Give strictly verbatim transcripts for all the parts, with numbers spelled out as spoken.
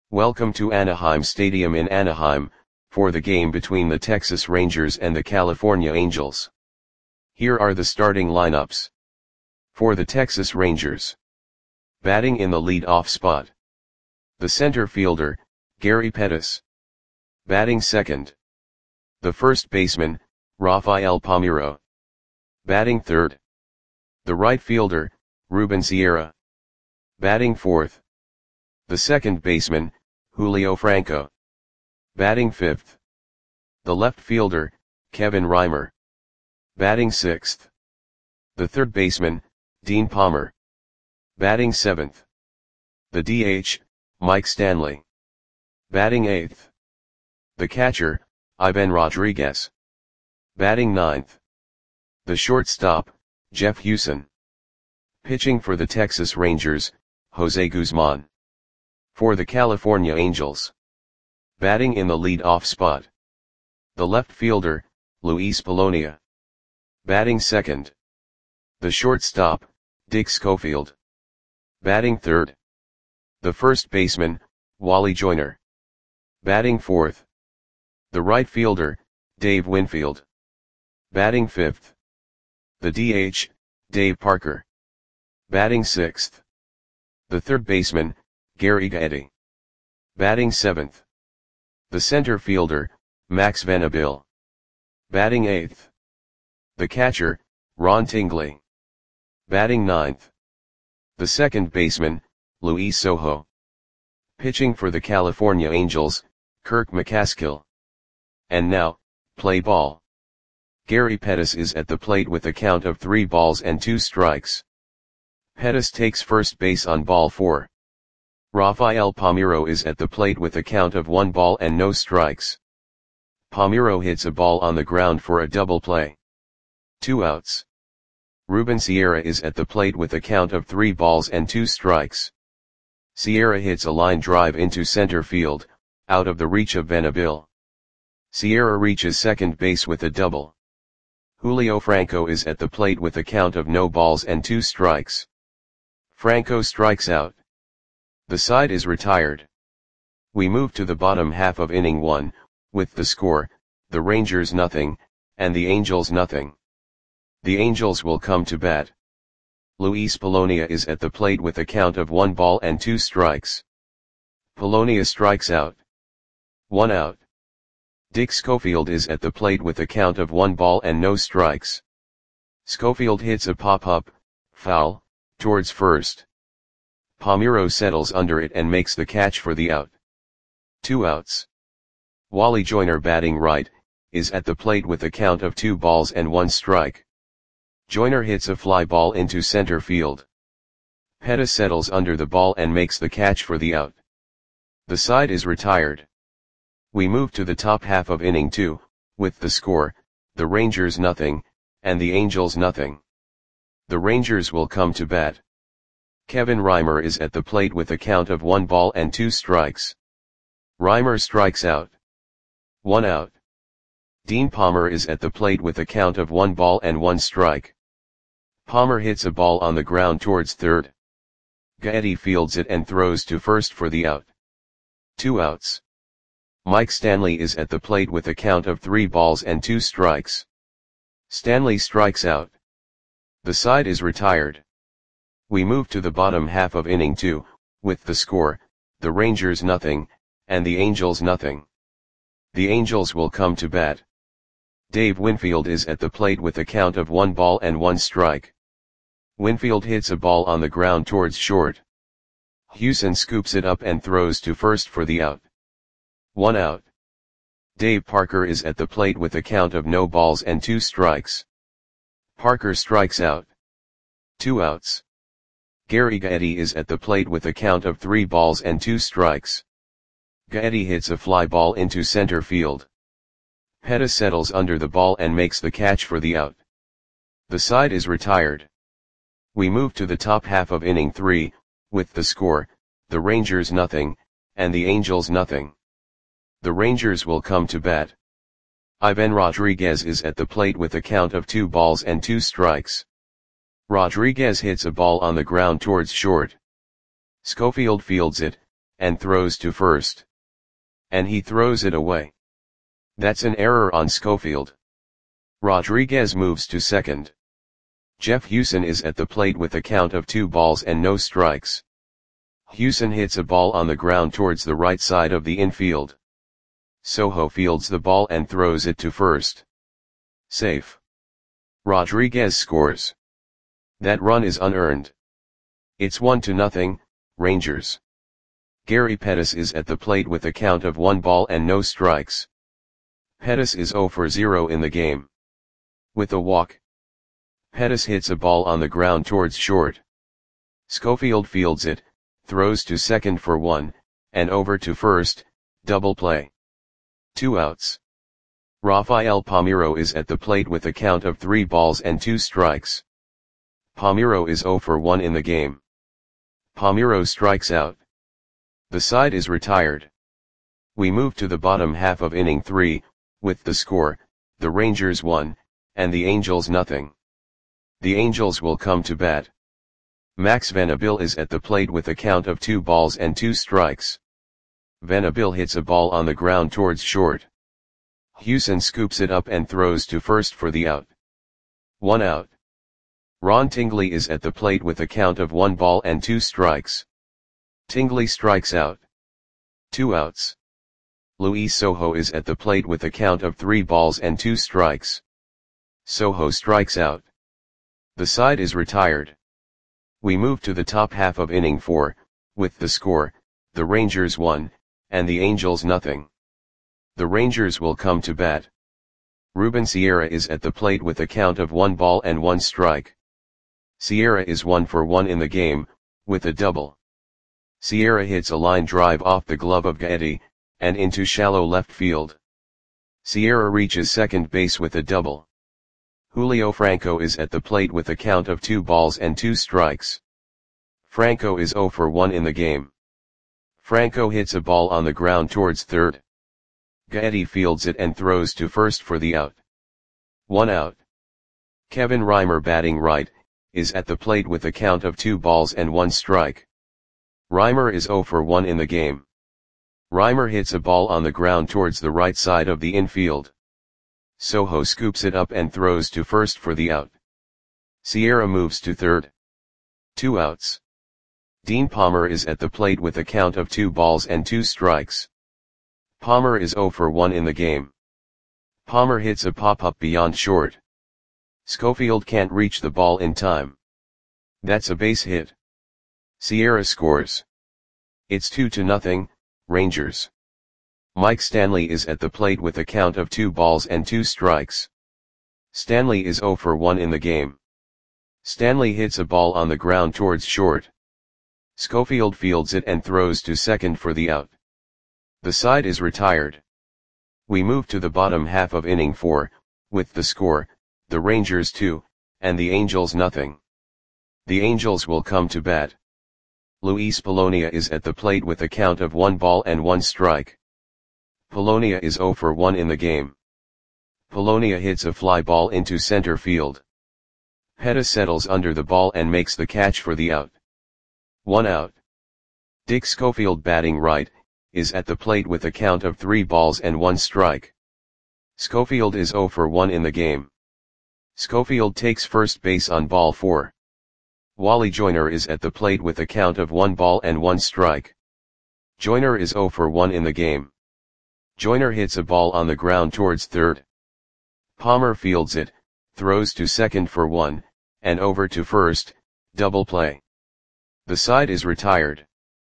Welcome to Anaheim Stadium in Anaheim, for the game between the Texas Rangers and the California Angels. Here are the starting lineups. For the Texas Rangers. Batting in the lead-off spot. The center fielder, Gary Pettis. Batting second. The first baseman, Rafael Palmeiro. Batting third. The right fielder, Ruben Sierra. Batting fourth. The second baseman, Julio Franco. Batting fifth. The left fielder, Kevin Reimer. Batting sixth. The third baseman, Dean Palmer. Batting seventh. The D H, Mike Stanley. Batting eighth. The catcher, Ivan Rodriguez. Batting ninth. The shortstop, Jeff Hewson. Pitching for the Texas Rangers, Jose Guzman. For the California Angels. Batting in the lead-off spot. The left fielder, Luis Polonia. Batting second. The shortstop, Dick Schofield. Batting third. The first baseman, Wally Joyner. Batting fourth. The right fielder, Dave Winfield. Batting fifth. The D H, Dave Parker. Batting sixth. The third baseman, Gary Gaetti. Batting seventh. The center fielder, Max Venable. Batting eighth. The catcher, Ron Tingley. Batting ninth. The second baseman, Luis Sojo. Pitching for the California Angels, Kirk McCaskill. And now, play ball. Gary Pettis is at the plate with a count of three balls and two strikes. Pettis takes first base on ball four. Rafael Palmeiro is at the plate with a count of one ball and no strikes. Palmeiro hits a ball on the ground for a double play. Two outs. Ruben Sierra is at the plate with a count of three balls and two strikes. Sierra hits a line drive into center field, out of the reach of Venable. Sierra reaches second base with a double. Julio Franco is at the plate with a count of no balls and two strikes. Franco strikes out. The side is retired. We move to the bottom half of inning one, with the score, the Rangers nothing, and the Angels nothing. The Angels will come to bat. Luis Polonia is at the plate with a count of one ball and two strikes. Polonia strikes out. One out. Dick Schofield is at the plate with a count of one ball and no strikes. Schofield hits a pop-up, foul, towards first. Palmeiro settles under it and makes the catch for the out. Two outs. Wally Joyner, batting right, is at the plate with a count of two balls and one strike. Joyner hits a fly ball into center field. Pettis settles under the ball and makes the catch for the out. The side is retired. We move to the top half of inning two, with the score, the Rangers nothing, and the Angels nothing. The Rangers will come to bat. Kevin Reimer is at the plate with a count of one ball and two strikes. Reimer strikes out. One out. Dean Palmer is at the plate with a count of one ball and one strike. Palmer hits a ball on the ground towards third. Gaetti fields it and throws to first for the out. Two outs. Mike Stanley is at the plate with a count of three balls and two strikes. Stanley strikes out. The side is retired. We move to the bottom half of inning two, with the score, the Rangers nothing, and the Angels nothing. The Angels will come to bat. Dave Winfield is at the plate with a count of one ball and one strike. Winfield hits a ball on the ground towards short. Hewson scoops it up and throws to first for the out. One out. Dave Parker is at the plate with a count of no balls and two strikes. Parker strikes out. Two outs. Gary Gaetti is at the plate with a count of three balls and two strikes. Gaetti hits a fly ball into center field. Pettis settles under the ball and makes the catch for the out. The side is retired. We move to the top half of inning three, with the score, the Rangers nothing, and the Angels nothing. The Rangers will come to bat. Ivan Rodriguez is at the plate with a count of two balls and two strikes. Rodriguez hits a ball on the ground towards short. Schofield fields it, and throws to first. And he throws it away. That's an error on Schofield. Rodriguez moves to second. Jeff Hewson is at the plate with a count of two balls and no strikes. Hewson hits a ball on the ground towards the right side of the infield. Sojo fields the ball and throws it to first. Safe. Rodriguez scores. That run is unearned. It's one to nothing, Rangers. Gary Pettis is at the plate with a count of one ball and no strikes. Pettis is zero for zero in the game. With a walk, Pettis hits a ball on the ground towards short. Schofield fields it, throws to second for one, and over to first, double play. Two outs. Rafael Palmeiro is at the plate with a count of three balls and two strikes. Palmeiro is zero for one in the game. Palmeiro strikes out. The side is retired. We move to the bottom half of inning three, with the score, the Rangers one, and the Angels nothing. The Angels will come to bat. Max Venable is at the plate with a count of two balls and two strikes. Venable hits a ball on the ground towards short. Hewson scoops it up and throws to first for the out. One out. Ron Tingley is at the plate with a count of one ball and two strikes. Tingley strikes out. Two outs. Luis Sojo is at the plate with a count of three balls and two strikes. Sojo strikes out. The side is retired. We move to the top half of inning four, with the score, the Rangers one, and the Angels nothing. The Rangers will come to bat. Ruben Sierra is at the plate with a count of one ball and one strike. Sierra is one for one in the game, with a double. Sierra hits a line drive off the glove of Gaetti, and into shallow left field. Sierra reaches second base with a double. Julio Franco is at the plate with a count of two balls and two strikes. Franco is zero for one in the game. Franco hits a ball on the ground towards third. Gaetti fields it and throws to first for the out. One out. Kevin Reimer, batting right, is at the plate with a count of two balls and one strike. Reimer is zero for one in the game. Reimer hits a ball on the ground towards the right side of the infield. Sojo scoops it up and throws to first for the out. Sierra moves to third. Two outs. Dean Palmer is at the plate with a count of two balls and two strikes. Palmer is zero for one in the game. Palmer hits a pop-up beyond short. Schofield can't reach the ball in time. That's a base hit. Sierra scores. It's two to nothing, Rangers. Mike Stanley is at the plate with a count of two balls and two strikes. Stanley is zero for one in the game. Stanley hits a ball on the ground towards short. Schofield fields it and throws to second for the out. The side is retired. We move to the bottom half of inning four, with the score, the Rangers two, and the Angels nothing. The Angels will come to bat. Luis Polonia is at the plate with a count of one ball and one strike. Polonia is zero for one in the game. Polonia hits a fly ball into center field. Pettis settles under the ball and makes the catch for the out. One out. Dick Schofield, batting right, is at the plate with a count of three balls and one strike. Schofield is zero for one in the game. Schofield takes first base on ball four. Wally Joyner is at the plate with a count of one ball and one strike. Joyner is zero for one in the game. Joyner hits a ball on the ground towards third. Palmer fields it, throws to second for one, and over to first, double play. The side is retired.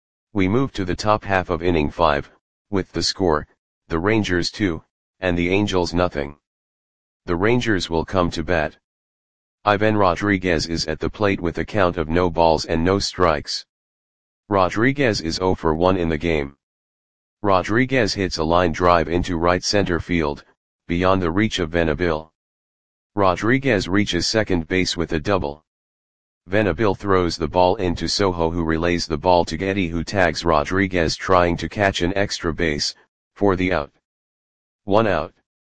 We move to the top half of inning five, with the score, the Rangers two, and the Angels nothing. The Rangers will come to bat. Ivan Rodriguez is at the plate with a count of no balls and no strikes. Rodriguez is zero for one in the game. Rodriguez hits a line drive into right center field, beyond the reach of Venable. Rodriguez reaches second base with a double. Venable throws the ball into Sojo, who relays the ball to Gaetti, who tags Rodriguez trying to catch an extra base, for the out. One out.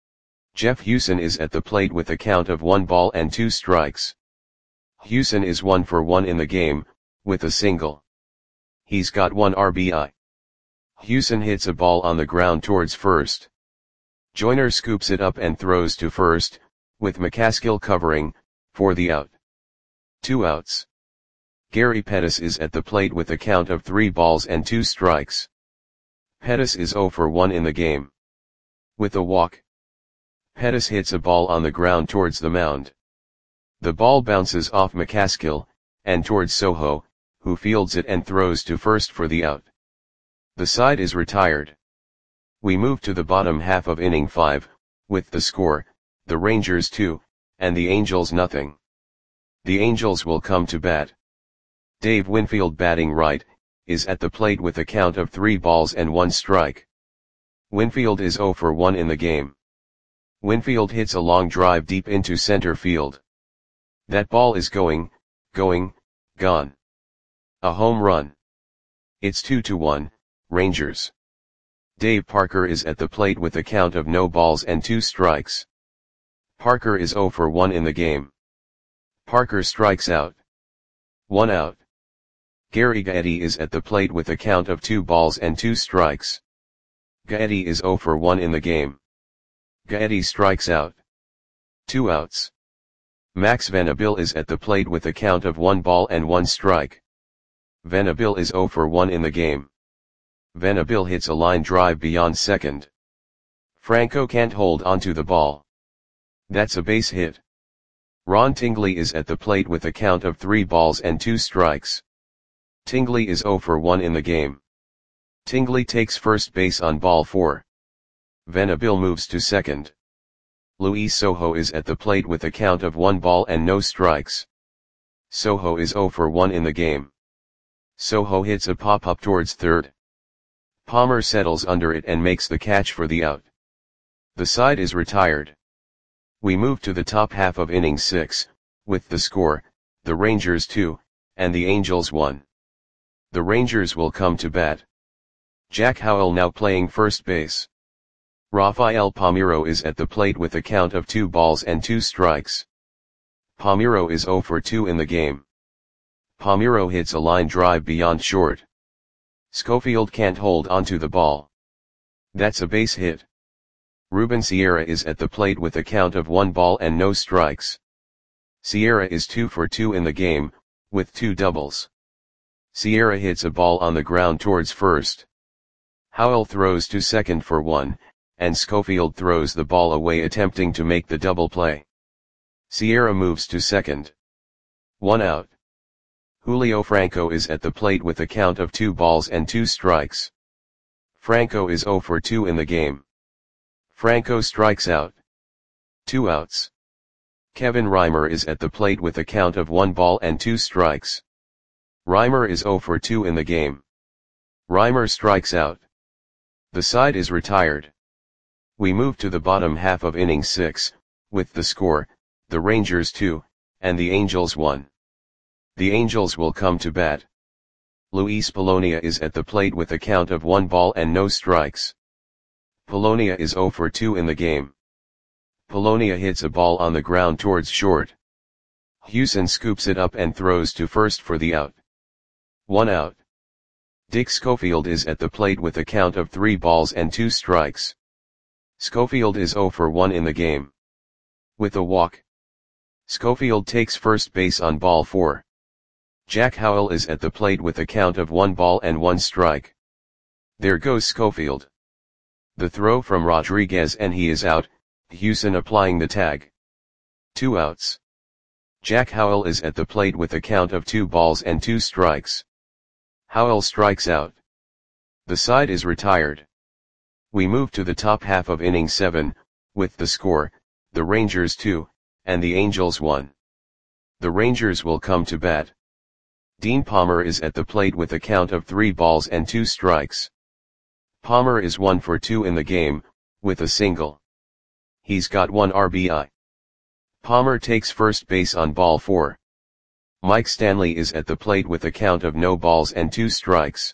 Jeff Hewson is at the plate with a count of one ball and two strikes. Hewson is one for one in the game, with a single. He's got one R B I. Hewson hits a ball on the ground towards first. Joyner scoops it up and throws to first, with McCaskill covering, for the out. Two outs. Gary Pettis is at the plate with a count of three balls and two strikes. Pettis is oh for one in the game. With a walk, Pettis hits a ball on the ground towards the mound. The ball bounces off McCaskill, and towards Soho, who fields it and throws to first for the out. The side is retired. We move to the bottom half of inning five, with the score, the Rangers two, and the Angels nothing. The Angels will come to bat. Dave Winfield, batting right, is at the plate with a count of three balls and one strike. Winfield is oh for one in the game. Winfield hits a long drive deep into center field. That ball is going, going, gone. A home run. It's two to one, Rangers. Dave Parker is at the plate with a count of no balls and two strikes. Parker is oh for one in the game. Parker strikes out. One out. Gary Gaetti is at the plate with a count of two balls and two strikes. Gaetti is oh for one in the game. Gaetti strikes out. Two outs. Max Venable is at the plate with a count of one ball and one strike. Venable is oh for one in the game. Venable hits a line drive beyond second. Franco can't hold onto the ball. That's a base hit. Ron Tingley is at the plate with a count of three balls and two strikes. Tingley is oh for one in the game. Tingley takes first base on ball four. Venable moves to second. Luis Soho is at the plate with a count of one ball and no strikes. Soho is oh for one in the game. Soho hits a pop-up towards third. Palmer settles under it and makes the catch for the out. The side is retired. We move to the top half of inning six, with the score, the Rangers two, and the Angels one. The Rangers will come to bat. Jack Howell now playing first base. Rafael Palmeiro is at the plate with a count of two balls and two strikes. Palmeiro is oh for two in the game. Palmeiro hits a line drive beyond short. Schofield can't hold onto the ball. That's a base hit. Ruben Sierra is at the plate with a count of one ball and no strikes. Sierra is two for two in the game, with two doubles. Sierra hits a ball on the ground towards first. Howell throws to second for one, and Schofield throws the ball away attempting to make the double play. Sierra moves to second. One out. Julio Franco is at the plate with a count of two balls and two strikes. Franco is oh for two in the game. Franco strikes out. Two outs. Kevin Reimer is at the plate with a count of one ball and two strikes. Reimer is oh for two in the game. Reimer strikes out. The side is retired. We move to the bottom half of inning six, with the score, the Rangers two, and the Angels one. The Angels will come to bat. Luis Polonia is at the plate with a count of one ball and no strikes. Polonia is oh for two in the game. Polonia hits a ball on the ground towards short. Hewson scoops it up and throws to first for the out. One out. Dick Schofield is at the plate with a count of three balls and two strikes. Schofield is oh for one in the game. With a walk, Schofield takes first base on ball four. Jack Howell is at the plate with a count of one ball and one strike. There goes Schofield. The throw from Rodriguez and he is out, Hewson applying the tag. Two outs. Jack Howell is at the plate with a count of two balls and two strikes. Howell strikes out. The side is retired. We move to the top half of inning seven, with the score, the Rangers two, and the Angels one. The Rangers will come to bat. Dean Palmer is at the plate with a count of three balls and two strikes. Palmer is one for two in the game, with a single. He's got one R B I. Palmer takes first base on ball four. Mike Stanley is at the plate with a count of no balls and two strikes.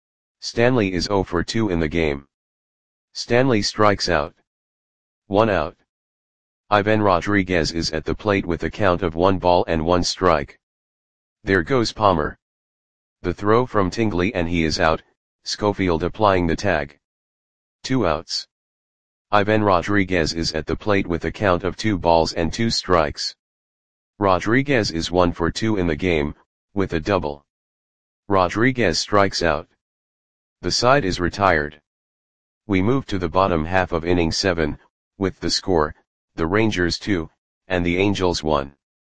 Stanley is oh for two in the game. Stanley strikes out. One out. Ivan Rodriguez is at the plate with a count of one ball and one strike. There goes Palmer. The throw from Tingley and he is out, Schofield applying the tag. Two outs. Ivan Rodriguez is at the plate with a count of two balls and two strikes. Rodriguez is one for two in the game, with a double. Rodriguez strikes out. The side is retired. We move to the bottom half of inning seven, with the score, the Rangers two, and the Angels one.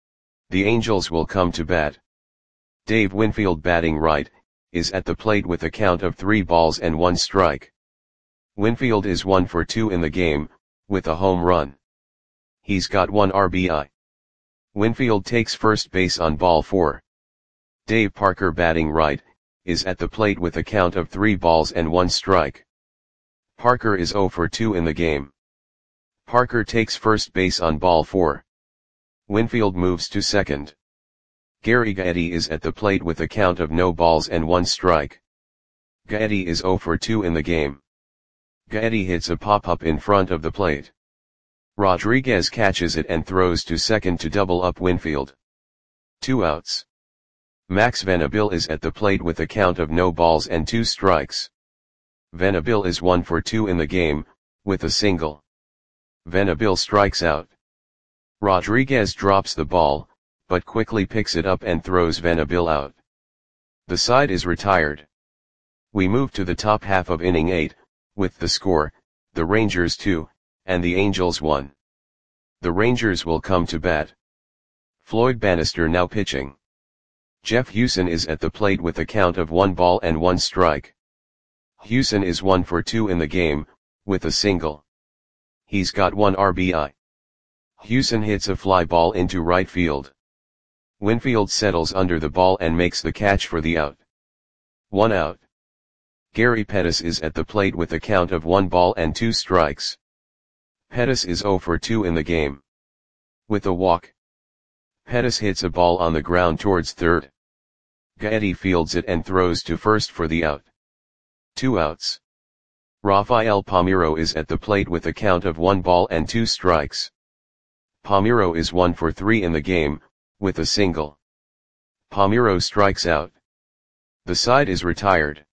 The Angels will come to bat. Dave Winfield batting right, is at the plate with a count of three balls and one strike. Winfield is one for two in the game, with a home run. He's got one R B I. Winfield takes first base on ball four. Dave Parker batting right, is at the plate with a count of three balls and one strike. Parker is zero for two in the game. Parker takes first base on ball four. Winfield moves to second. Gary Gaetti is at the plate with a count of no balls and one strike. Gaetti is zero for two in the game. Gaetti hits a pop-up in front of the plate. Rodriguez catches it and throws to second to double up Winfield. Two outs. Max Venable is at the plate with a count of no balls and two strikes. Venable is one for two in the game, with a single. Venable strikes out. Rodriguez drops the ball, but quickly picks it up and throws Venable out. The side is retired. We move to the top half of inning eight, with the score, the Rangers two, and the Angels one. The Rangers will come to bat. Floyd Bannister now pitching. Jeff Hewson is at the plate with a count of one ball and one strike. Hewson is one for two in the game, with a single. He's got one R B I. Hewson hits a fly ball into right field. Winfield settles under the ball and makes the catch for the out. One out. Gary Pettis is at the plate with a count of one ball and two strikes. Pettis is zero for two in the game. With a walk. Pettis hits a ball on the ground towards third. Gaetti fields it and throws to first for the out. Two outs. Rafael Palmeiro is at the plate with a count of one ball and two strikes. Palmeiro is one for three in the game, with a single. Palmeiro strikes out. The side is retired.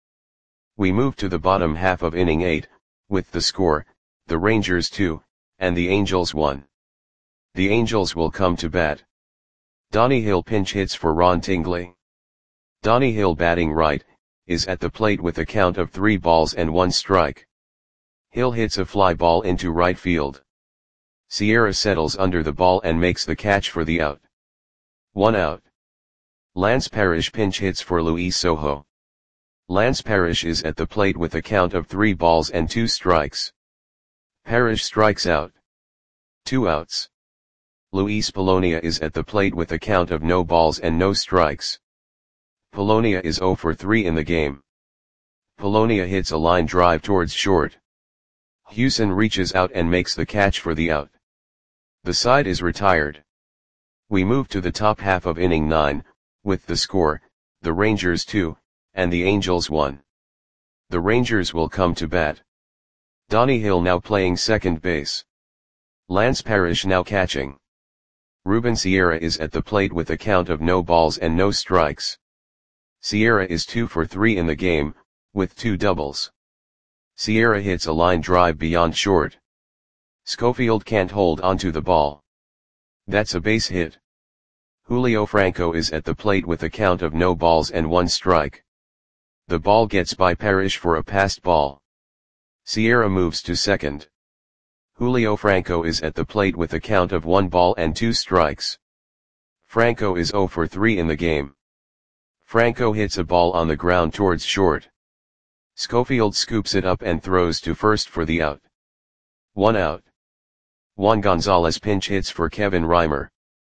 We move to the bottom half of inning eight, with the score, the Rangers two, and the Angels one. The Angels will come to bat. Donnie Hill pinch hits for Ron Tingley. Donnie Hill batting right, is at the plate with a count of three balls and one strike. Hill hits a fly ball into right field. Sierra settles under the ball and makes the catch for the out. One out. Lance Parrish pinch hits for Luis Sojo. Lance Parrish is at the plate with a count of three balls and two strikes. Parrish strikes out. Two outs. Luis Polonia is at the plate with a count of no balls and no strikes. Polonia is zero for three in the game. Polonia hits a line drive towards short. Hewson reaches out and makes the catch for the out. The side is retired. We move to the top half of inning nine, with the score, the Rangers two, and the Angels one. The Rangers will come to bat. Donnie Hill now playing second base. Lance Parrish now catching. Ruben Sierra is at the plate with a count of no balls and no strikes. Sierra is two for three in the game, with two doubles. Sierra hits a line drive beyond short. Schofield can't hold onto the ball. That's a base hit. Julio Franco is at the plate with a count of no balls and one strike. The ball gets by Parrish for a passed ball. Sierra moves to second. Julio Franco is at the plate with a count of one ball and two strikes. Franco is zero for three in the game. Franco hits a ball on the ground towards short. Schofield scoops it up and throws to first for the out. One out. Juan Gonzalez pinch hits for Kevin Reimer.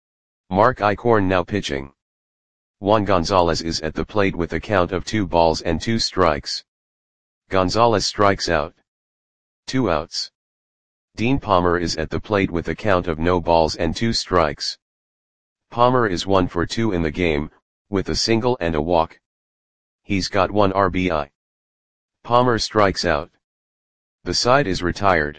Mark Eichhorn now pitching. Juan Gonzalez is at the plate with a count of two balls and two strikes. Gonzalez strikes out. Two outs. Dean Palmer is at the plate with a count of no balls and two strikes. Palmer is one for two in the game, with a single and a walk. He's got one R B I. Palmer strikes out. The side is retired.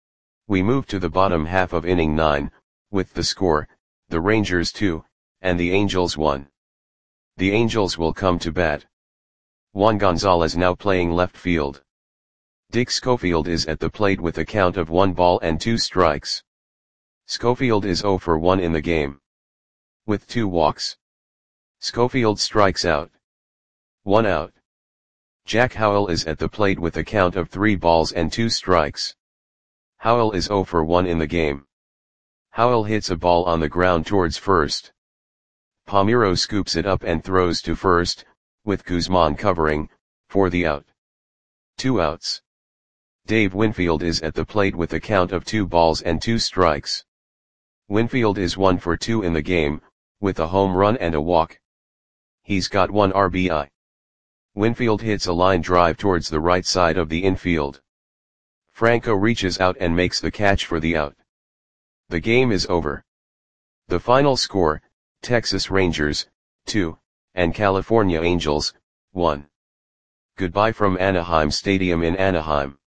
We move to the bottom half of inning nine, with the score, the Rangers two, and the Angels one. The Angels will come to bat. Juan Gonzalez now playing left field. Dick Schofield is at the plate with a count of one ball and two strikes. Schofield is zero for one in the game. With two walks. Schofield strikes out. One out. Jack Howell is at the plate with a count of three balls and two strikes. Howell is zero for one in the game. Howell hits a ball on the ground towards first. Palmeiro scoops it up and throws to first, with Guzman covering, for the out. Two outs. Dave Winfield is at the plate with a count of two balls and two strikes. Winfield is one for two in the game, with a home run and a walk. He's got one R B I. Winfield hits a line drive towards the right side of the infield. Franco reaches out and makes the catch for the out. The game is over. The final score, Texas Rangers, two, and California Angels, one. Goodbye from Anaheim Stadium in Anaheim.